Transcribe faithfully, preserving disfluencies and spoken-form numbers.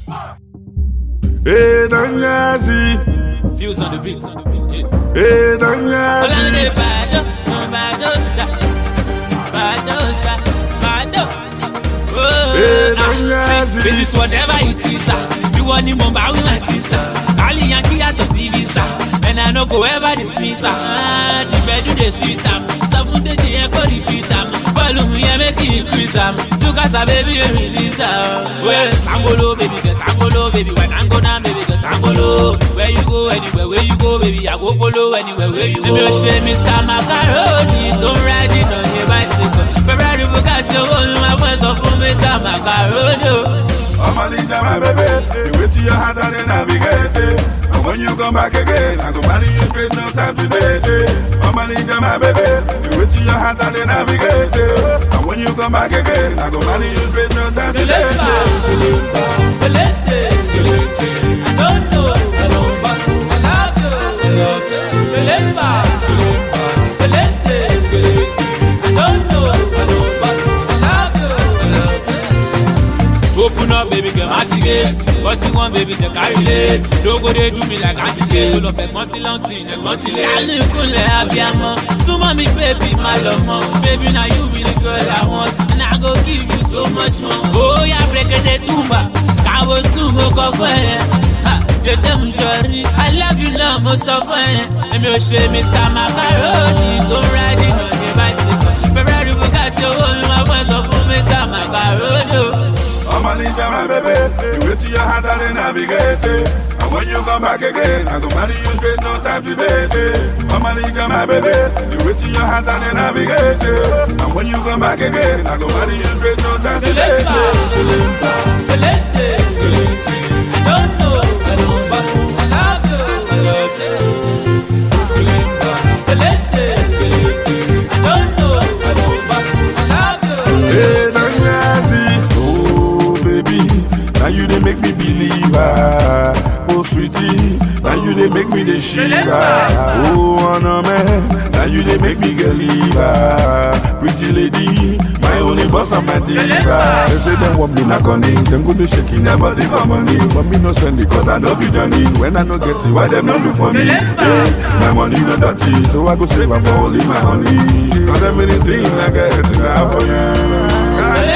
Hey, Danyazi. Fuse on the beat. Hey, Danyazi. Olande bado, bado sha, bado sha, bado. Hey, Oh, Danyazi. ah, this is whatever it is. ah. You want the mumba with my sister. Kali Yankee at the C V, sir. And I no go ever dismiss her. Ah, the bed do the sweet am. Seven days the echo repeat am. Volume yeah make it increase am. Two cars a baby you release am. Well, Sangolo baby, girl, Sangolo baby. When I go down baby, girl, Sangolo. Where you go anywhere, where you go baby, I go follow anywhere where you go. Let me show Mister Macaroni. Don't ride it on your bicycle. Ferrari Bugatti, oh my voice of Mister Macaroni. I'm a leader, my baby. You wait till your heart and then navigate it. And when you come back again, I go marry you straight, no time to date it. I'm a leader, my baby. You wait till your heart and then navigate it. And when you come back again, I go marry you straight, no time to date it. Skelete, skelete, I don't know, I don't but I love you, I love you. Skelete, skelete, skelete, I don't know, I don't but I love you, I love you. Open up, baby girl, my cigarettes. What you want, baby, just carry it. Don't go there, do me like I see it. Don't affect my silentine, like my silentine. Charlie, cool, happy, I'm so mommy, baby, my love, mom. Baby, now you be the girl I want. And I go give you so much more. Oh, yeah, break the tumba. I was too much of it. You tell me, sorry. I love you, love, most of it. I'm your shame, Mister Macaroni. Don't ride it on the bicycle. Ferrari Bugatti, oh, my voice of Mister Macaroni. I'm a leader, my baby. You wait till your heart and then navigate it. And when you come back again, I go marry you straight, no time to date it. I'm a leader, my baby. You wait till your heart and then navigate it. And when you come back again, I go marry you straight, no time to date it. Skelete, skelete, I don't know, I don't but I love you, I love you. Skelete, skelete, skelete, I don't know, I don't but I love you. Hey, Danyazi. Oh, baby, now you they make me believe. Oh, sweetie, now you they make me the shiva. Oh, no man, now you they make me get liver. Pretty lady, my only boss and my diva. They say they want me not conning, them go to shaking their body for money. But me no send it cause I know be done it. When I no get it, why them no look for me? Yeah, my money no dirty, so I go save up for only my honey. Cause everything I get is now for you.